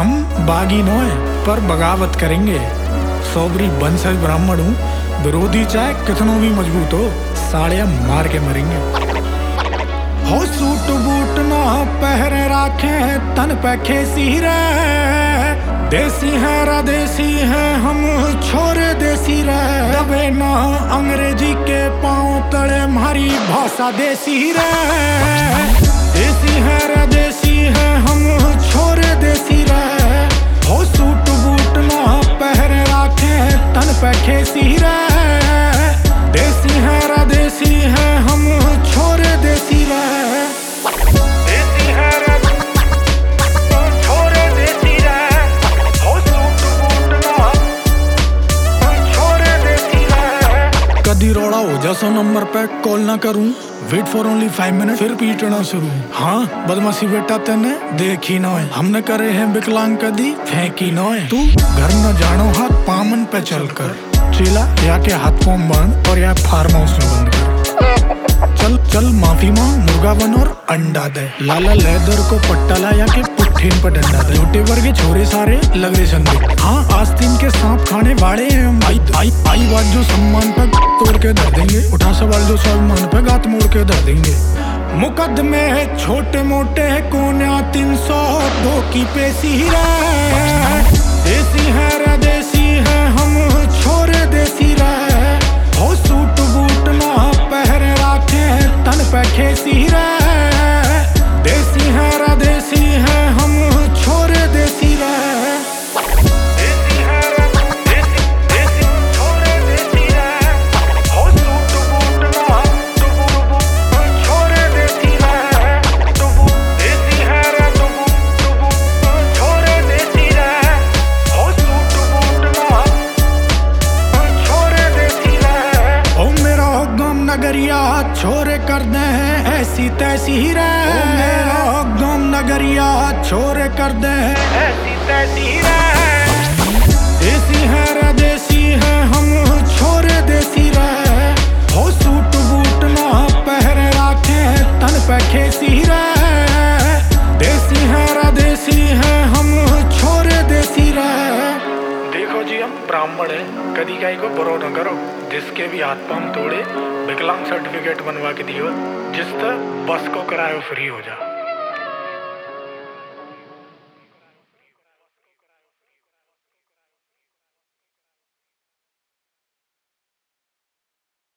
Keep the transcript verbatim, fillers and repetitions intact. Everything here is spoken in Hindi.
हम बागी नो है पर बगावत करेंगे। सोबरी वंशज ब्राह्मण हूँ, विरोधी चाहे कितनों भी मजबूत हो, साड़ियाँ मार के मरेंगे। हो सूट बूट ना पहरे राखे तन पे खेसी रे, देसी है रा देसी है हम छोरे देसी रे, दबे ना अंग्रेजी के पाँव तले मारी भाषा देसी रे, देसी है रा देसी है हम छोरे देसी रे। हो सूट बूट ना पहरे राखे तन पे खेसी रे, देसी है रा देसी है हम छोरे देसी रे, देसी है रा छोरे देसी रे। हो सूट बूट ना छोरे देसी रे। कदी रोड़ा हो जा सौ नंबर पे कॉल ना करूं, wait for only five minute फिर पीटना शुरू। हाँ बदमाशी बेटा तेने देखी ना है, हमने करे हैं विकलांग कदी फेंकी ना है। तू घर न जानो हाथ पामन पे चल कर, चेला या के हाथ पाँव बांध और या फार्म हाउस में बंद कर। चल चल माफी मांग मुर्गा बन और अंडा दे, लाला लेदर को पट्टा लाया के पुट्ठीन पर डंडा दे। छोटे वर्ग छोरे सारे लग रहे संदे, हाँ आस्तीन के सांप खाने वाले हैं हम। आई आई आई बात जो सम्मान पर तोड़ के धर देंगे, उठा सवाल जो सम्मान पे गात मोड़ के धर देंगे। मुकदमे छोटे मोटे कोन्या तीन सौ दो की पेशी रे, देसी है रे देसी है हम छोरे देसी रे। हो सूट बूट ना पहरे राखे तन पे खेसी रे, देसी है रे देसी है हम छोरे देसी रे, देसी है रे देसी देसी छोरे देसी रे। हो सूट बूट ना टुबु छोरे देसी रे, टुबु देसी है रे टुबु टुबु छोरे देसी रे। हो सूट बूट ना छोरे देसी रे। ओ मेरा गम नगरिया छोरे कर दे हैं ऐसी तैसी रे, ओ मेरा गम नगरिया छोरे कर दे हैं ऐसी तैसी रे, देसी है रे देसी है हम छोरे देसी रे। हो सूट बूट ना पहरे राखे तन पे खेसी रे, देसी है रे देसी है हम छोरे देसी रे। देखो जी हम ब्राह्मण है, कदी काई को बरो न करो, जिसके भी हाथ पांव तोड़े विकलांग सर्टिफिकेट बनवा के दियो, जिस तरह बस को करायो फ्री हो जा।